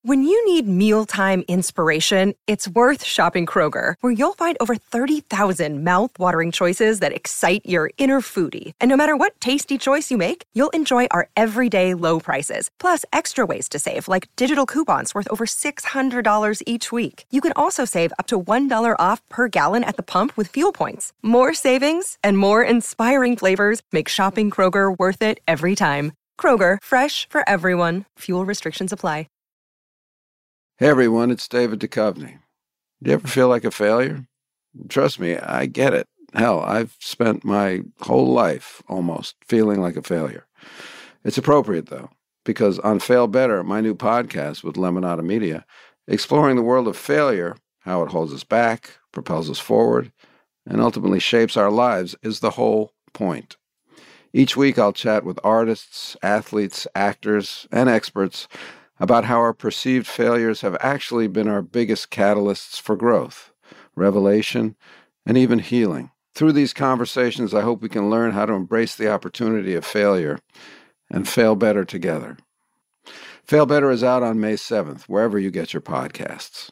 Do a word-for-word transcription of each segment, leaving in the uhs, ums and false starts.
When you need mealtime inspiration, it's worth shopping Kroger, where you'll find over thirty thousand mouth-watering choices that excite your inner foodie. And no matter what tasty choice you make, you'll enjoy our everyday low prices, plus extra ways to save, like digital coupons worth over six hundred dollars each week. You can also save up to one dollar off per gallon at the pump with fuel points. More savings and more inspiring flavors make shopping Kroger worth it every time. Kroger, fresh for everyone. Fuel restrictions apply. Hey everyone, it's David Duchovny. Do you ever feel like a failure? Trust me, I get it. Hell, I've spent my whole life almost feeling like a failure. It's appropriate, though, because on Fail Better, my new podcast with Lemonada Media, exploring the world of failure, how it holds us back, propels us forward, and ultimately shapes our lives, is the whole point. Each week I'll chat with artists, athletes, actors, and experts about how our perceived failures have actually been our biggest catalysts for growth, revelation, and even healing. Through these conversations, I hope we can learn how to embrace the opportunity of failure and fail better together. Fail Better is out on May seventh, wherever you get your podcasts.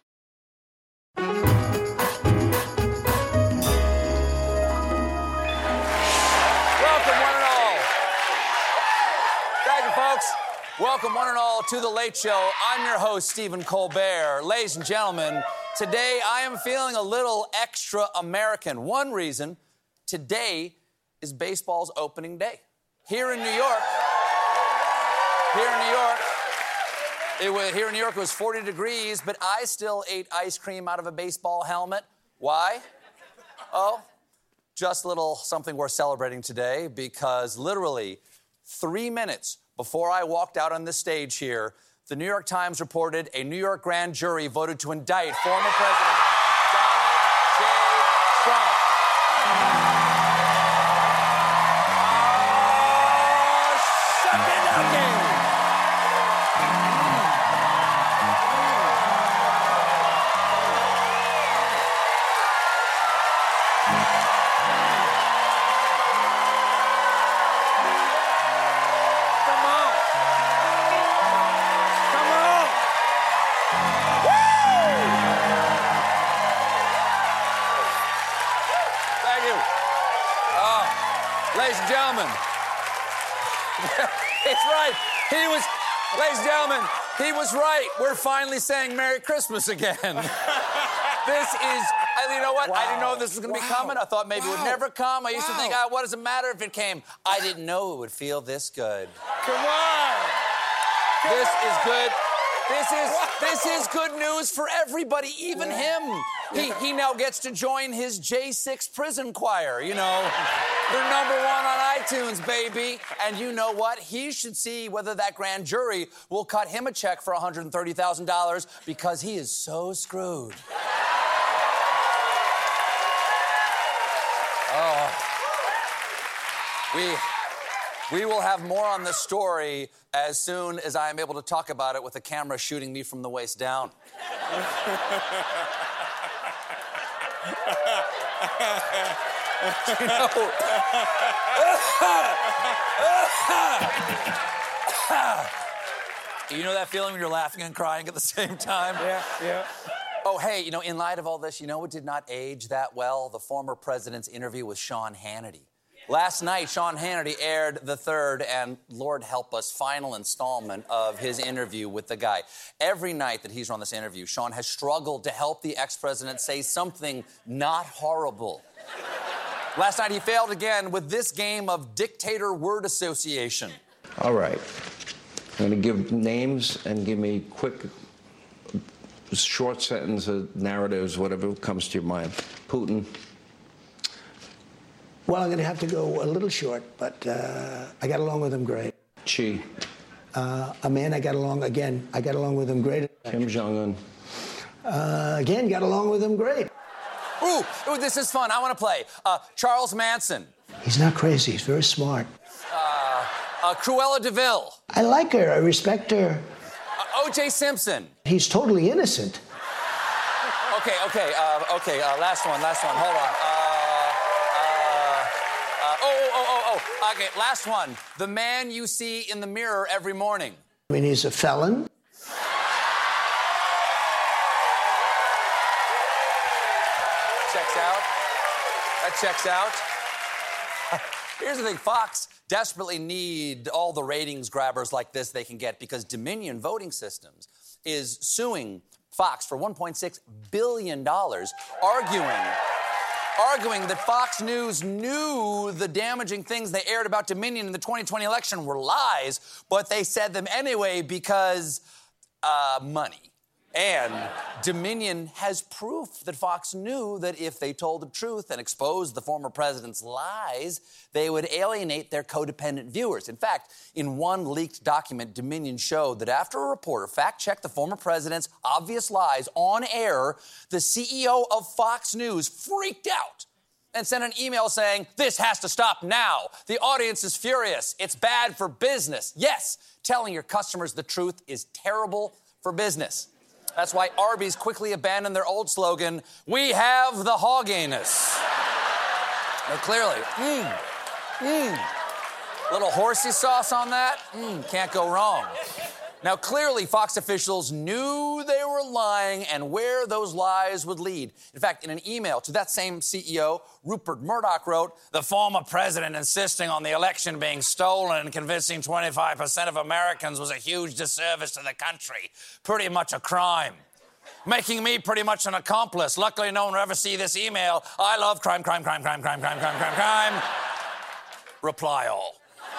Welcome, one and all, to The Late Show. I'm your host, Stephen Colbert. Ladies and gentlemen, today I am feeling a little extra American. One reason, today is baseball's opening day. Here in New York, here in New York, it was, here in New York it was forty degrees, but I still ate ice cream out of a baseball helmet. Why? Oh, just a little something worth celebrating today, because literally three minutes before I walked out on the stage here, the New York Times reported a New York grand jury voted to indict former President Donald J. Trump. Oh, shuck-a-ducky. It's right. He was, ladies and gentlemen, he was right. We're finally saying Merry Christmas again. This is, I, you know what? Wow. I didn't know this was going to wow. be coming. I thought maybe wow. it would never come. I used wow. to think, oh, what does it matter if it came? I didn't know it would feel this good. Come on. Come this on. is good. This is wow. this is good news for everybody, even yeah. him. He he now gets to join his J six prison choir, you know. They're number one on iTunes, baby. And you know what? He should see whether that grand jury will cut him a check for one hundred thirty thousand dollars, because he is so screwed. Oh. We... We will have more on this story as soon as I am able to talk about it with the camera shooting me from the waist down. You know, you know that feeling when you're laughing and crying at the same time? Yeah, yeah. Oh, hey, you know, in light of all this, you know what did not age that well? The former president's interview with Sean Hannity. Last night, Sean Hannity aired the third and, Lord help us, final installment of his interview with the guy. Every night that he's on this interview, Sean has struggled to help the ex-president say something not horrible. Last night, he failed again with this game of dictator word association. All right. I'm going to give names and give me quick, short sentences, narratives, whatever comes to your mind. Putin. Well, I'm going to have to go a little short, but uh, I got along with him great. Xi. Uh, a man I got along, again, I got along with him great. Kim Jong-un. Uh, again, got along with him great. Ooh, ooh, this is fun. I want to play. Uh, Charles Manson. He's not crazy. He's very smart. Uh, uh, Cruella de Vil. I like her. I respect her. Uh, O J Simpson. He's totally innocent. Okay, okay, uh, okay. Uh, last one, last one. Hold on. Uh, Oh, oh, oh, oh, okay, last one. The man you see in the mirror every morning. I mean, he's a felon. checks out. That checks out. Here's the thing, Fox desperately need all the ratings grabbers like this they can get because Dominion Voting Systems is suing Fox for one point six billion dollars, arguing, arguing that Fox News knew the damaging things they aired about Dominion in the twenty twenty election were lies, but they said them anyway because, uh, money. And Dominion has proof that Fox knew that if they told the truth and exposed the former president's lies, they would alienate their codependent viewers. In fact, in one leaked document, Dominion showed that after a reporter fact-checked the former president's obvious lies on air, the C E O of Fox News freaked out and sent an email saying, "This has to stop now. The audience is furious. It's bad for business." Yes, telling your customers the truth is terrible for business. That's why Arby's quickly abandoned their old slogan, "We have the hogginess." Now, clearly, mmm, mmm, little horsey sauce on that, mmm, can't go wrong. Now, clearly, Fox officials knew they were lying and where those lies would lead. In fact, in an email to that same C E O, Rupert Murdoch wrote, "The former president insisting on the election being stolen and convincing twenty-five percent of Americans was a huge disservice to the country. Pretty much a crime. Making me pretty much an accomplice. Luckily, no one will ever see this email. I love crime, crime, crime, crime, crime, crime, crime, crime, crime. Reply all."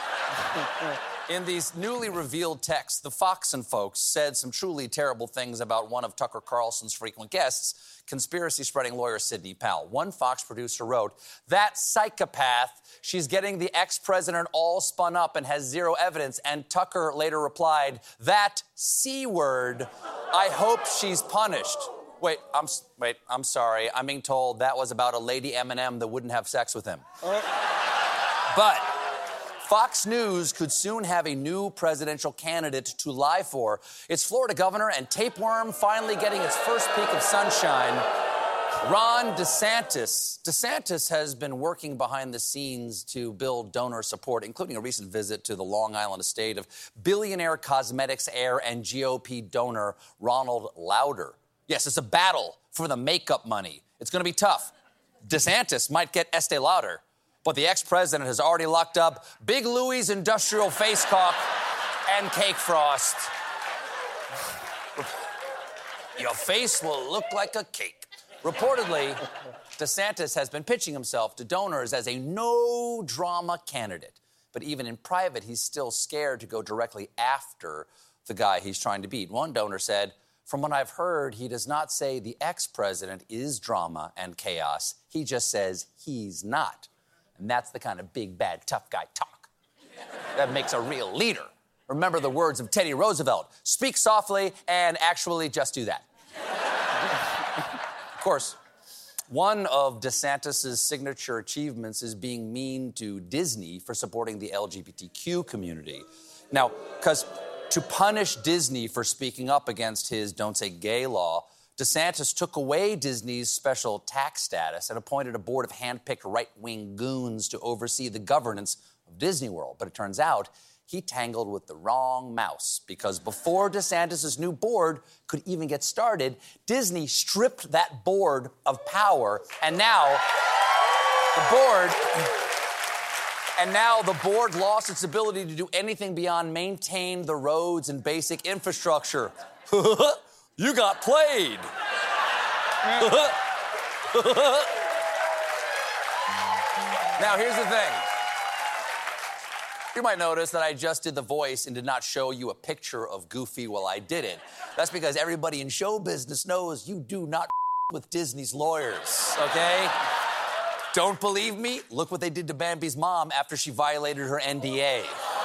In these newly revealed texts, the Foxen folks said some truly terrible things about one of Tucker Carlson's frequent guests, conspiracy-spreading lawyer Sidney Powell. One Fox producer wrote, "That psychopath, she's getting the ex-president all spun up and has zero evidence." And Tucker later replied, "That C-word, I hope she's punished." Wait, I'm wait, I'm sorry. I'm being told that was about a lady M and M that wouldn't have sex with him. Uh. But Fox News could soon have a new presidential candidate to lie for. It's Florida governor and tapeworm finally getting its first peek of sunshine, Ron DeSantis. DeSantis has been working behind the scenes to build donor support, including a recent visit to the Long Island estate of billionaire cosmetics heir and G O P donor Ronald Lauder. Yes, it's a battle for the makeup money. It's going to be tough. DeSantis might get Estee Lauder, but the ex-president has already locked up Big Louie's Industrial Face Caulk and Cake Frost. Your face will look like a cake. Reportedly, DeSantis has been pitching himself to donors as a no-drama candidate. But even in private, he's still scared to go directly after the guy he's trying to beat. One donor said, "From what I've heard, he does not say the ex-president is drama and chaos. He just says he's not." And that's the kind of big, bad, tough guy talk that makes a real leader. Remember the words of Teddy Roosevelt: speak softly and actually just do that. Of course, one of DeSantis' signature achievements is being mean to Disney for supporting the L G B T Q community. Now, because to punish Disney for speaking up against his Don't Say Gay law, DeSantis took away Disney's special tax status and appointed a board of hand-picked right-wing goons to oversee the governance of Disney World. But it turns out he tangled with the wrong mouse, because before DeSantis' new board could even get started, Disney stripped that board of power, and now the board... And now the board lost its ability to do anything beyond maintain the roads and basic infrastructure. You got played. Now, here's the thing. You might notice that I just did the voice and did not show you a picture of Goofy while I did it. That's because everybody in show business knows you do not with Disney's lawyers, okay? Don't believe me? Look what they did to Bambi's mom after she violated her N D A.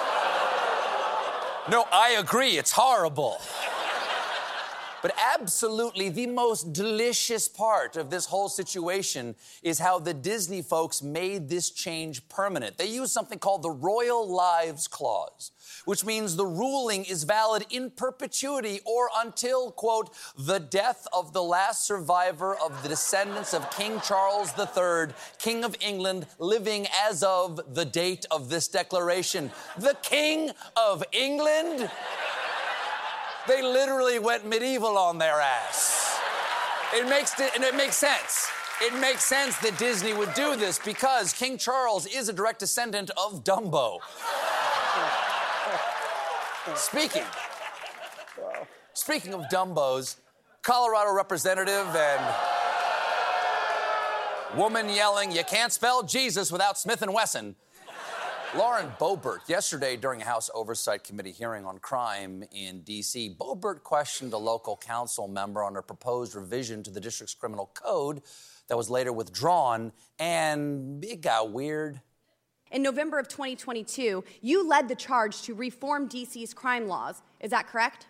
No, I agree, it's horrible. But absolutely the most delicious part of this whole situation is how the Disney folks made this change permanent. They used something called the Royal Lives Clause, which means the ruling is valid in perpetuity or until, quote, the death of the last survivor of the descendants of King Charles the Third, King of England, living as of the date of this declaration. The King of England? They literally went medieval on their ass. It makes it, and it makes sense. It makes sense that Disney would do this because King Charles is a direct descendant of Dumbo. Speaking, speaking of Dumbos, Colorado representative and woman yelling, "You can't spell Jesus without Smith and Wesson," Lauren Boebert, yesterday during a House Oversight Committee hearing on crime in D C, Boebert questioned a local council member on a proposed revision to the district's criminal code that was later withdrawn, and it got weird. In November of twenty twenty-two, you led the charge to reform D C's crime laws. Is that correct?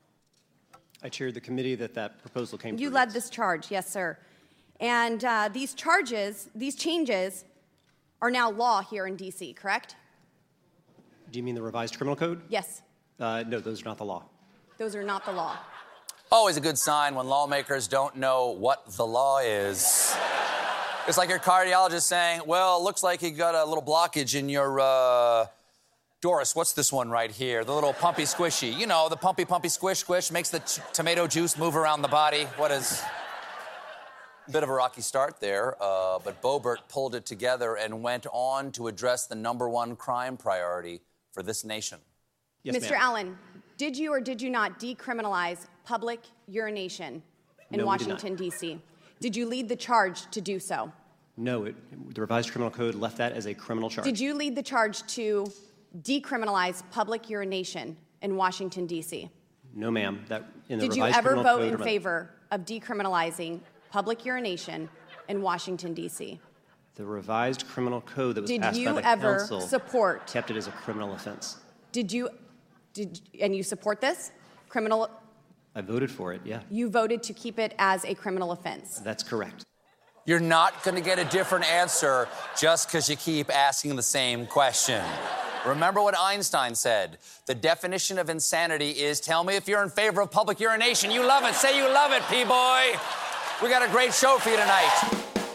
I chaired the committee that that proposal came You through. led this charge, yes, sir. And uh, these charges, these changes, are now law here in D C, correct? Do you mean the revised criminal code? Yes. Uh, no, those are not the law. Those are not the law. Always a good sign when lawmakers don't know what the law is. It's like your cardiologist saying, well, looks like you got a little blockage in your, uh... Doris, what's this one right here? The little pumpy squishy. You know, the pumpy, pumpy squish, squish makes the t- tomato juice move around the body. What is... Bit of a rocky start there, uh, but Boebert pulled it together and went on to address the number one crime priority for this nation. Yes, Mister ma'am. Allen, did you or did you not decriminalize public urination in No, we did not. Washington, D C? Did you lead the charge to do so? No, it, the revised criminal code left that as a criminal charge. Did you lead the charge to decriminalize public urination in Washington, D C? No, ma'am. That in the Did you revised ever criminal vote code in remi- favor of decriminalizing public urination in Washington, D C? The revised criminal code that was Did passed you by the ever council support- kept it as a criminal offense. Did you, did, and you support this? Criminal, I voted for it, yeah. you voted to keep it as a criminal offense. That's correct. You're not going to get a different answer just because you keep asking the same question. Remember what Einstein said. The definition of insanity is tell me if you're in favor of public urination. You love it. Say you love it, P-boy. We got a great show for you tonight.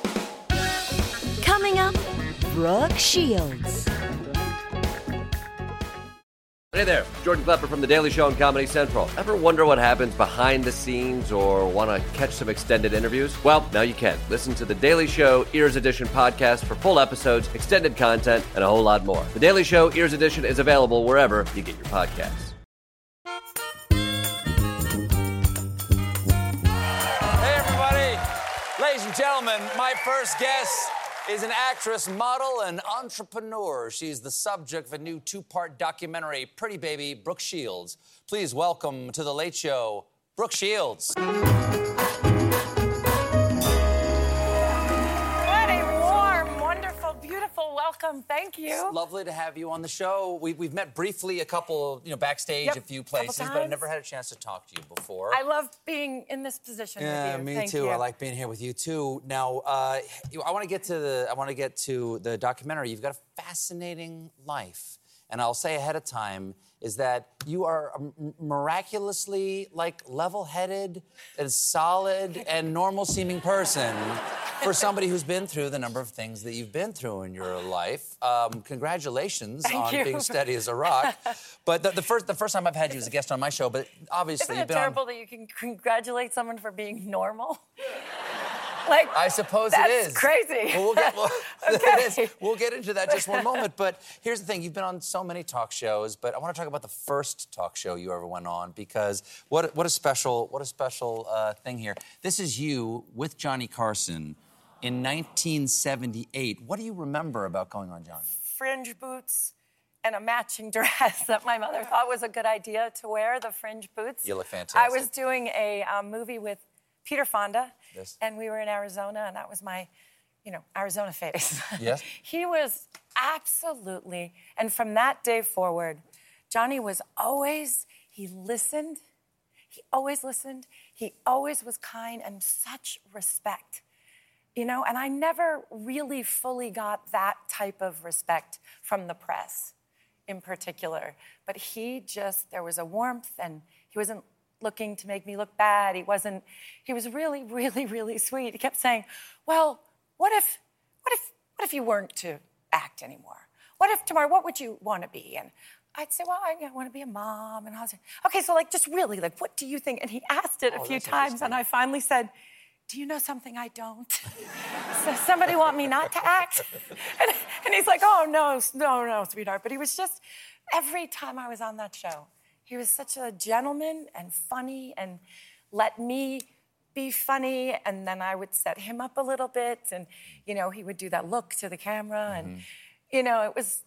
Coming up, Brooke Shields. Hey there, Jordan Klepper from The Daily Show and Comedy Central. Ever wonder what happens behind the scenes or want to catch some extended interviews? Well, now you can. Listen to The Daily Show Ears Edition podcast for full episodes, extended content, and a whole lot more. The Daily Show Ears Edition is available wherever you get your podcasts. Hey, everybody. Ladies and gentlemen, my first guest is an actress, model, and entrepreneur. She's the subject of a new two-part documentary, Pretty Baby, Brooke Shields. Please welcome to The Late Show, Brooke Shields. What a warm, wonderful, beautiful welcome. Thank you. It's lovely to have you on the show. We, we've met briefly a couple, you know, backstage, Yep, a few couple places, but I times. never had a chance to talk to you before. I love being in this position Yeah, with you. me Thank too. you. I like being here with you too. Now, uh, I want to get to the I want to get to the documentary. You've got a fascinating life, and I'll say ahead of time is that you are a m- miraculously like level-headed and solid and normal-seeming person for somebody who's been through the number of things that you've been through in your life. Um, congratulations Thank on you. being steady as a rock. But the, the first the first time I've had you as a guest on my show, but obviously Isn't you've it been terrible on. that you can congratulate someone for being normal? Like, I suppose that's it is. crazy. Well, we'll get, well, Okay. it is. We'll get into that just one moment. But here's the thing. You've been on so many talk shows, but I want to talk about the first talk show you ever went on because what, what a special, what a special uh, thing here. This is you with Johnny Carson in nineteen seventy-eight. What do you remember about going on Johnny? Fringe boots and a matching dress that my mother thought was a good idea to wear, the fringe boots. You look fantastic. I was doing a um, movie with Peter Fonda, Yes. and we were in Arizona, and that was my, you know, Arizona face. Yes. He was absolutely, and from that day forward, Johnny was always, he listened, he always listened, he always was kind and such respect. You know, and I never really fully got that type of respect from the press in particular. But he just, there was a warmth, and he wasn't looking to make me look bad. He wasn't, he was really, really, really sweet. He kept saying, well, what if, what if, what if you weren't to act anymore? What if tomorrow, what would you want to be? And I'd say, well, I, I want to be a mom. And I was like, okay, so like, just really, like, what do you think? And he asked it a Oh, few that's times, and I finally said, do you know something I don't? Does somebody want me not to act? And, and he's like, oh, no, no, no, sweetheart. But he was just, every time I was on that show, he was such a gentleman and funny and let me be funny. And then I would set him up a little bit. And, you know, he would do that look to the camera. Mm-hmm. And, you know, it was...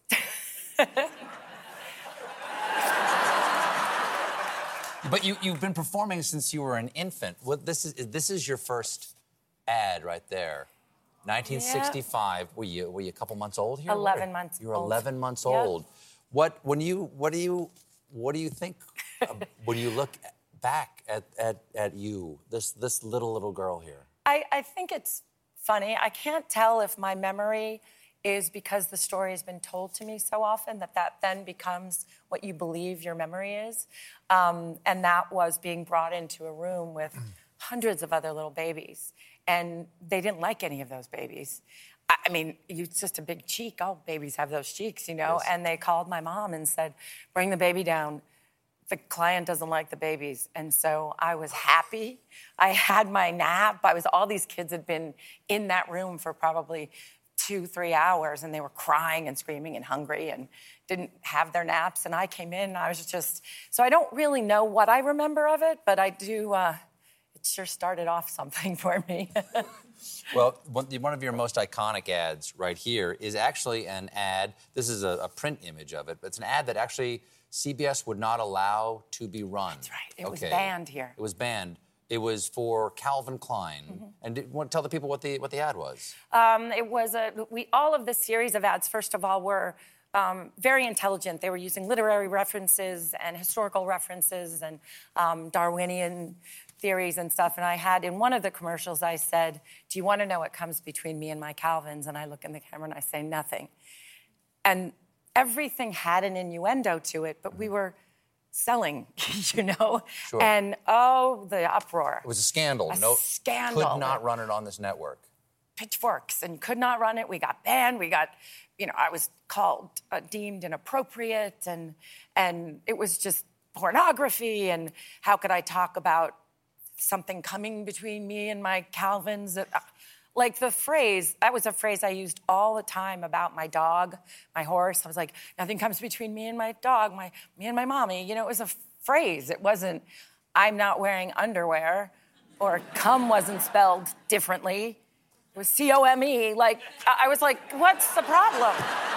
But you, you've been performing since you were an infant. What, this, is, this is your first ad right there. nineteen sixty-five. Yeah. Were you were you a couple months old here? eleven months You were old. eleven months Yeah. old. What when you what do you what do you think uh, when you look back at, at, at you, this this little little girl here? I, I think it's funny. I can't tell if my memory is because the story has been told to me so often that that then becomes what you believe your memory is. Um, and that was being brought into a room with hundreds of other little babies. And they didn't like any of those babies. I, I mean, it's just a big cheek. All babies have those cheeks, you know? Yes. And they called my mom and said, bring the baby down. The client doesn't like the babies. And so I was happy. I had my nap. I was, all these kids had been in that room for probably two, three hours, and they were crying and screaming and hungry and didn't have their naps. And I came in, and I was just... So I don't really know what I remember of it, but I do... Uh, it sure started off something for me. Well, one of your most iconic ads right here is actually an ad. This is a, a print image of it, but it's an ad that actually C B S would not allow to be run. That's right. It okay. was banned here. It was banned. It was for Calvin Klein. Mm-hmm. And did, want to tell the people what the what the ad was? Um, it was a we all of the series of ads. First of all, were um, very intelligent. They were using literary references and historical references and um, Darwinian theories and stuff. And I had in one of the commercials, I said, "Do you want to know what comes between me and my Calvins?" And I look in the camera and I say, "Nothing." And everything had an innuendo to it, but we were selling, you know? Sure. And, oh, the uproar. It was a scandal. A no, scandal. Could not run it on this network. Pitchforks, and could not run it. We got banned. We got, you know, I was called, uh, deemed inappropriate, and and it was just pornography, and how could I talk about something coming between me and my Calvins? Uh, Like the phrase, that was a phrase I used all the time about my dog, my horse. I was like, nothing comes between me and my dog, my me and my mommy. You know, it was a phrase. It wasn't, I'm not wearing underwear, or cum wasn't spelled differently. It was C O M E. Like, I was like, what's the problem?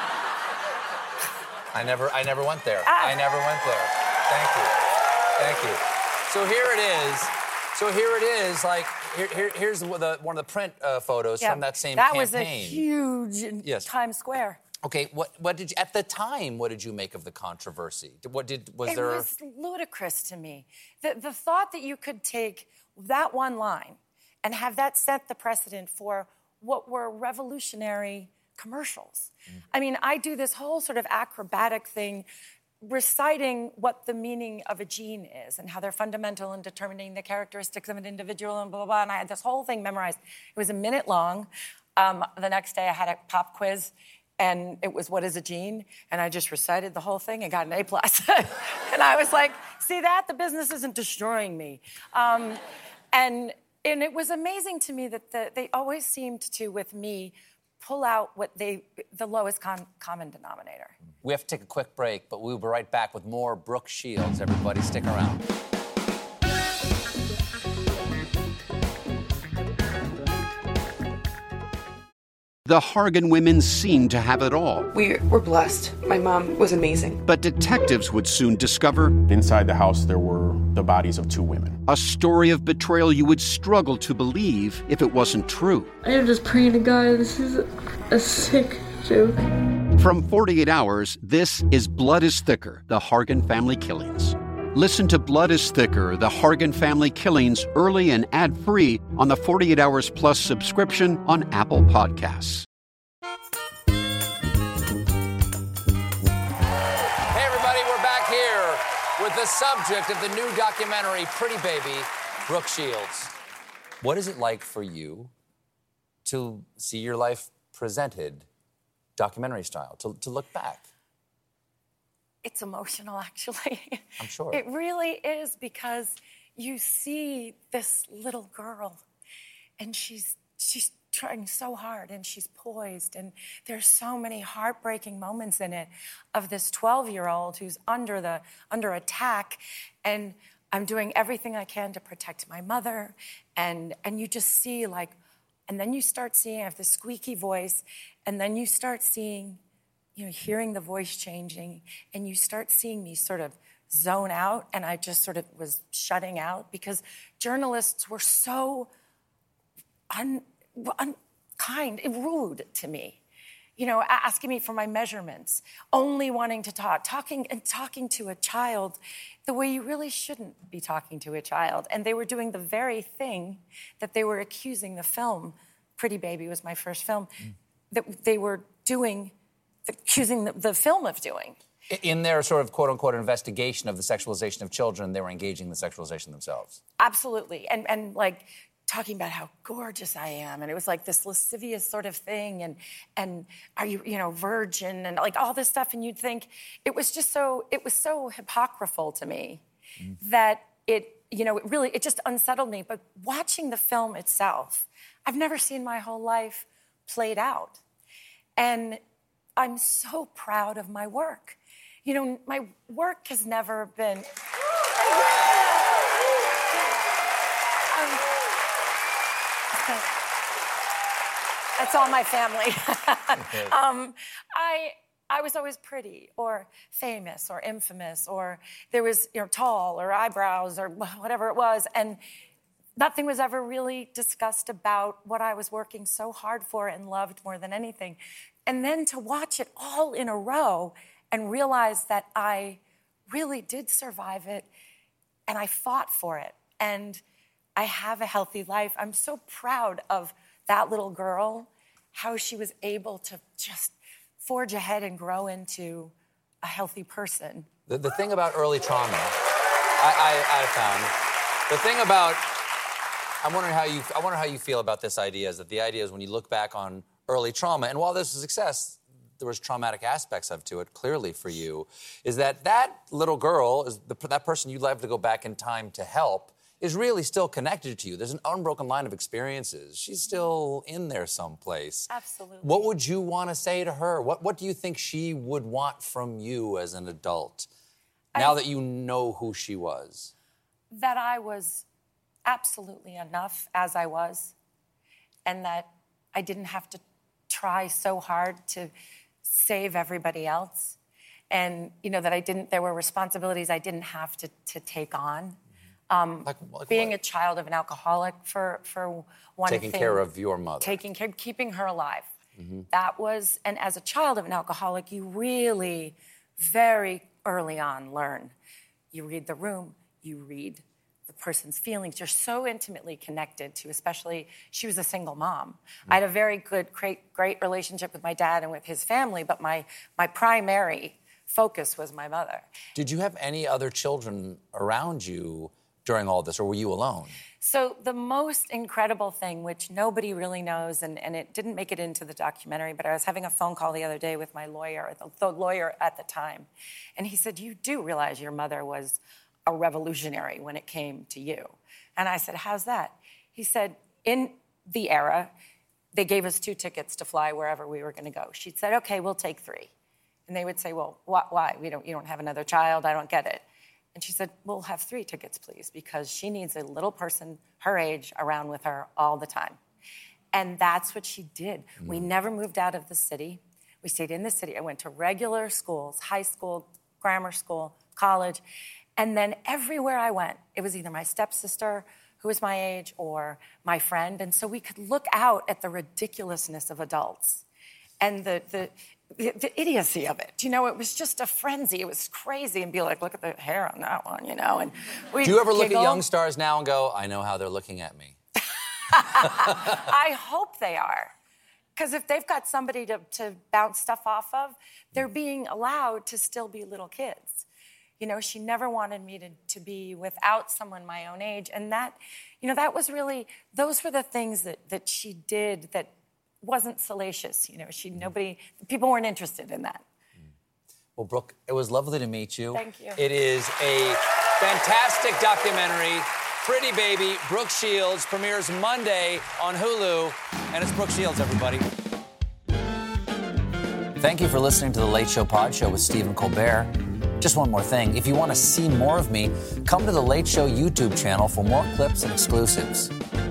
I never, I never went there. Ah. I never went there. Thank you. Thank you. So here it is. So here it is, like, here, here, here's the, the, one of the print uh, photos Yeah, from that same that campaign. was a huge in Yes. Times Square. Okay, what, what did you, at the time, what did you make of the controversy? What did, was it there... It was ludicrous to me. The, the thought that you could take that one line and have that set the precedent for what were revolutionary commercials. Mm. I mean, I do this whole sort of acrobatic thing reciting what the meaning of a gene is and how they're fundamental in determining the characteristics of an individual and blah, blah, blah. And I had this whole thing memorized. It was a minute long. Um, the next day I had a pop quiz, and it was, what is a gene? And I just recited the whole thing and got an A plus. And I was like, see that? The business isn't destroying me. Um, and, and it was amazing to me that the, they always seemed to, with me, pull out what they, the lowest con- common denominator. We have to take a quick break, but we'll be right back with more Brooke Shields. Everybody, stick around. The Hargan women seemed to have it all. We were blessed. My mom was amazing. But detectives would soon discover... Inside the house, there were the bodies of two women. A story of betrayal you would struggle to believe if it wasn't true. I am just praying to God, this is a sick joke. From forty-eight hours, this is Blood is Thicker, The Hargan Family Killings. Listen to Blood is Thicker, The Hargan Family Killings early and ad-free on the forty-eight hours Plus subscription on Apple Podcasts. Hey, everybody, we're back here with the subject of the new documentary, Pretty Baby, Brooke Shields. What is it like for you to see your life presented documentary style, to, to look back? It's emotional, actually. I'm sure. It really is, because you see this little girl and she's she's trying so hard, and she's poised, and there's so many heartbreaking moments in it of this twelve-year-old who's under the under attack, and I'm doing everything I can to protect my mother, and and you just see like, and then you start seeing I have this squeaky voice, and then you start seeing, you know, hearing the voice changing, and you start seeing me sort of zone out, and I just sort of was shutting out because journalists were so un, unkind, rude to me. You know, asking me for my measurements, only wanting to talk, talking and talking to a child the way you really shouldn't be talking to a child. And they were doing the very thing that they were accusing the film, Pretty Baby was my first film, mm. that they were doing, accusing the, the film of doing. In their sort of quote-unquote investigation of the sexualization of children, they were engaging the sexualization themselves. Absolutely. And, and like, talking about how gorgeous I am, and it was like this lascivious sort of thing, and and are you, you know, virgin, and like all this stuff, and you'd think it was just so, it was so hypocritical to me mm. that it, you know, it really, it just unsettled me. But watching the film itself, I've never seen my whole life played out. And I'm so proud of my work. You know, my work has never been... um, That's all my family. um, I I was always pretty or famous or infamous, or there was, you know, tall or eyebrows or whatever it was, and nothing was ever really discussed about what I was working so hard for and loved more than anything. And then to watch it all in a row and realize that I really did survive it, and I fought for it, and I have a healthy life. I'm so proud of that little girl, how she was able to just forge ahead and grow into a healthy person. The, the thing about early trauma, I, I, I found, the thing about, I'm wondering how you, I wonder how you feel about this idea, is that the idea is when you look back on early trauma, and while this was success, there was traumatic aspects of to it, clearly for you, is that that little girl, is the, that person you'd love to go back in time to help, is really still connected to you. There's an unbroken line of experiences. She's still in there someplace. Absolutely. What would you want to say to her? What What do you think she would want from you as an adult, now I, that you know who she was? That I was absolutely enough as I was, and that I didn't have to try so hard to save everybody else. And, you know, that I didn't, there were responsibilities I didn't have to, to take on. Um, like, like being what? a child of an alcoholic, for, for one taking thing. Taking care of your mother. Taking care, keeping her alive. Mm-hmm. That was, and as a child of an alcoholic, you really, very early on learn. You read the room, you read the person's feelings. You're so intimately connected to, especially, she was a single mom. Mm-hmm. I had a very good, great, great relationship with my dad and with his family, but my, my primary focus was my mother. Did you have any other children around you during all this, or were you alone? So the most incredible thing, which nobody really knows, and, and it didn't make it into the documentary, but I was having a phone call the other day with my lawyer, the, the lawyer at the time, and he said, you do realize your mother was a revolutionary when it came to you. And I said, how's that? He said, in the era, they gave us two tickets to fly wherever we were going to go. She said, okay, we'll take three. And they would say, well, wh- why? We don't, you don't have another child, I don't get it. And she said, we'll have three tickets, please, because she needs a little person her age around with her all the time. And that's what she did. Mm. We never moved out of the city. We stayed in the city. I went to regular schools, high school, grammar school, college. And then everywhere I went, it was either my stepsister, who was my age, or my friend. And so we could look out at the ridiculousness of adults and the... the The, the idiocy of it. You know, it was just a frenzy. It was crazy, and be like, look at the hair on that one, you know. And do you ever look giggle. at young stars now and go, I know how they're looking at me? I hope they are. Because if they've got somebody to, to bounce stuff off of, they're being allowed to still be little kids. You know, she never wanted me to, to be without someone my own age. And that, you know, that was really, those were the things that, that she did that wasn't salacious, you know. She nobody, people weren't interested in that. Well, Brooke, it was lovely to meet you. Thank you. It is a fantastic documentary. Pretty Baby, Brooke Shields, premieres Monday on Hulu. And it's Brooke Shields, everybody. Thank you for listening to The Late Show Pod Show with Stephen Colbert. Just one more thing. If you want to see more of me, come to The Late Show YouTube channel for more clips and exclusives.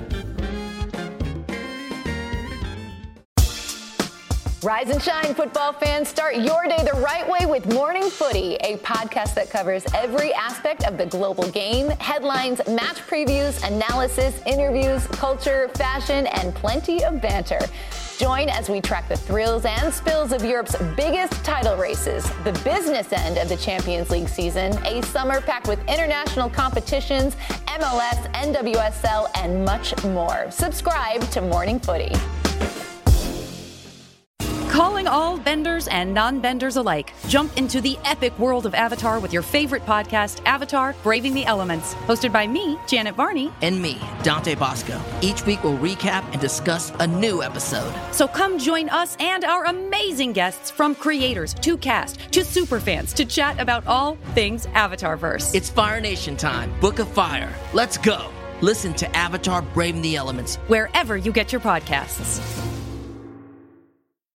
Rise and shine, football fans. Start your day the right way with Morning Footy, a podcast that covers every aspect of the global game, headlines, match previews, analysis, interviews, culture, fashion, and plenty of banter. Join as we track the thrills and spills of Europe's biggest title races, the business end of the Champions League season, a summer packed with international competitions, M L S, N W S L, and much more. Subscribe to Morning Footy. Calling all benders and non-benders alike. Jump into the epic world of Avatar with your favorite podcast, Avatar: Braving the Elements. Hosted by me, Janet Varney. And me, Dante Bosco. Each week we'll recap and discuss a new episode. So come join us and our amazing guests, from creators to cast to superfans, to chat about all things Avatarverse. It's Fire Nation time. Book of Fire. Let's go. Listen to Avatar: Braving the Elements wherever you get your podcasts.